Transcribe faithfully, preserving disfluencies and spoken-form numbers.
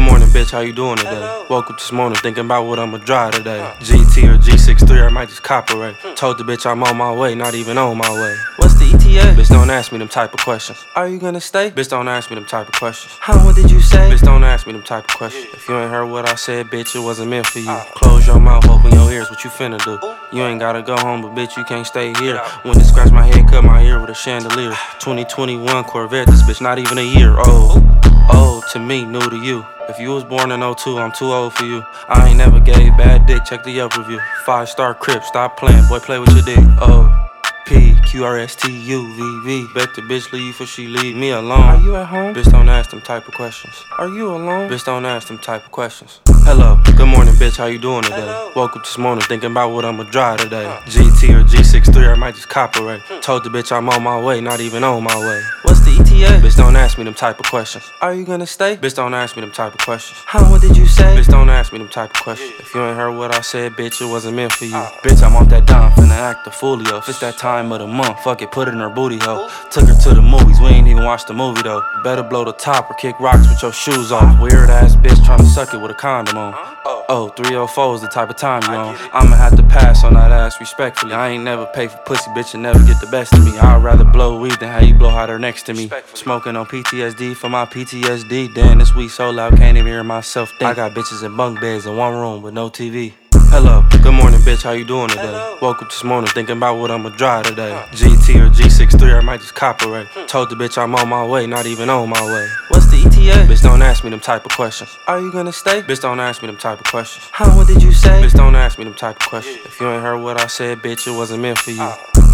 morning, bitch, how you doing today? Woke up this morning thinking about what I'ma drive today. G T or G sixty-three, I might just copyright. Told the bitch I'm on my way, not even on my way. What's the E T A? Bitch, don't ask me them type of questions. Are you gonna stay? Bitch, don't ask me them type of questions. How, what did you say? Bitch, don't ask me them type of questions. If you ain't heard what I said, bitch, it wasn't meant for you. Close your mouth, open your ears, what you finna do? You ain't gotta go home, but bitch, you can't stay here. When they scratch my head, cut my ear with a chandelier. twenty twenty-one Corvette, this bitch not even a year old. Old to me, new to you. If you was born in oh two, I'm too old for you. I ain't never gave bad dick, check the Yelp review. Five star Crip, stop playing, boy, play with your dick. O P Q R S T U V V. Bet the bitch leave before she leave me alone. Are you at home? Bitch, don't ask them type of questions. Are you alone? Bitch, don't ask them type of questions. Hello, good morning, bitch, how you doing today? Woke up this morning thinking about what I'ma drive today. G T or G sixty-three, I might just copyright. Told the bitch I'm on my way, not even on my way. What's the E T A? Bitch, don't ask me them type of questions. Are you gonna stay? Bitch, don't ask me them type of questions. How, what did you say? Bitch, don't ask me them type of questions. If you ain't heard what I said, bitch, it wasn't meant for you. Bitch, I'm on that dime, finna act the foolio. If it's that time of the month, fuck it, put it in her booty hole. Took her to the movies, we ain't even watched the movie though. Better blow the top or kick rocks with your shoes off. Weird ass bitch tryna suck it with a condom on. Oh, three oh four is the type of time you on. I'ma have to pass on that ass respectfully. I ain't never pay for pussy, bitch, and never get the best of me. I'd rather blow weed than how you blow hot her next to me. Smoking on P T S D for my P T S D. Damn, this weed so loud, can't even hear myself think. I got bitches in bunk beds in one room with no T V. Hello, good morning, bitch, how you doing today? Woke up this morning thinking about what I'ma drive today. G T or G sixty-three, I might just copyright. Told the bitch I'm on my way, not even on my way. What's the E T A? Bitch, don't ask me them type of questions. Are you gonna stay? Bitch, don't ask me them type of questions. How, what did you say? Bitch, don't ask me them type of questions. If you ain't heard what I said, bitch, it wasn't meant for you.